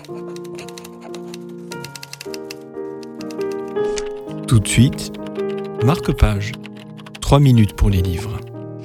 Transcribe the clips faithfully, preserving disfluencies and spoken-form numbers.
Tout de suite, marque-page. Trois minutes pour les livres.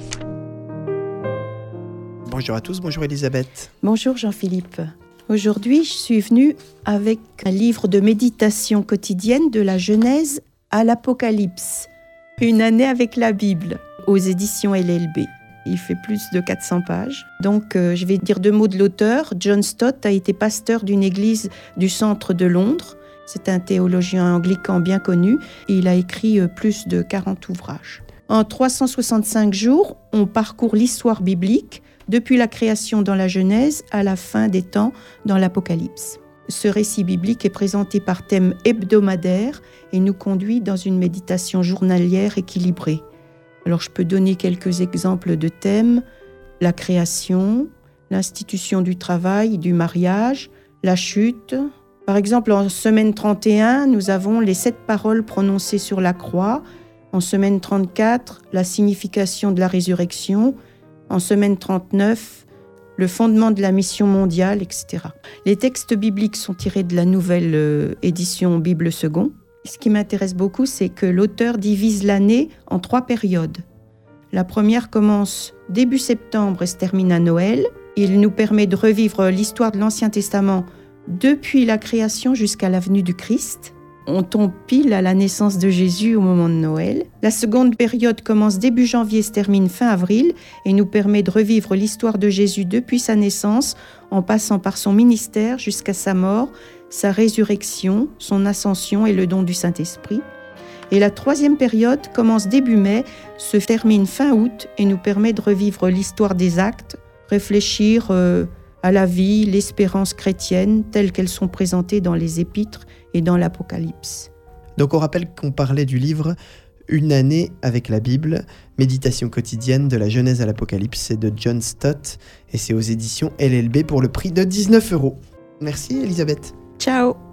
Bonjour à tous, bonjour Elisabeth. Bonjour Jean-Philippe. Aujourd'hui, je suis venue avec un livre de méditation quotidienne de la Genèse à l'Apocalypse. Une année avec la Bible, aux éditions L L B. Il fait plus de quatre cents pages. Donc, euh, je vais dire deux mots de l'auteur. John Stott a été pasteur d'une église du centre de Londres. C'est un théologien anglican bien connu. Et il a écrit euh, plus de quarante ouvrages. En trois cent soixante-cinq jours, on parcourt l'histoire biblique depuis la création dans la Genèse à la fin des temps dans l'Apocalypse. Ce récit biblique est présenté par thème hebdomadaire et nous conduit dans une méditation journalière équilibrée. Alors je peux donner quelques exemples de thèmes: la création, l'institution du travail, du mariage, la chute. Par exemple, en semaine trente et un, nous avons les sept paroles prononcées sur la croix. En semaine trente-quatre, la signification de la résurrection. En semaine trente-neuf, le fondement de la mission mondiale, et cetera. Les textes bibliques sont tirés de la nouvelle euh, édition Bible Second. Ce qui m'intéresse beaucoup, c'est que l'auteur divise l'année en trois périodes. La première commence début septembre et se termine à Noël. Il nous permet de revivre l'histoire de l'Ancien Testament depuis la création jusqu'à la venue du Christ. On tombe pile à la naissance de Jésus au moment de Noël. La seconde période commence début janvier et se termine fin avril et nous permet de revivre l'histoire de Jésus depuis sa naissance en passant par son ministère jusqu'à sa mort, sa résurrection, son ascension et le don du Saint-Esprit. Et la troisième période commence début mai, se termine fin août et nous permet de revivre l'histoire des actes, réfléchir euh, à la vie, l'espérance chrétienne telles qu'elles sont présentées dans les épîtres et dans l'Apocalypse. Donc on rappelle qu'on parlait du livre Une année avec la Bible, méditation quotidienne de la Genèse à l'Apocalypse, c'est de John Stott et c'est aux éditions L L B pour le prix de dix-neuf euros. Merci Elisabeth. Ciao.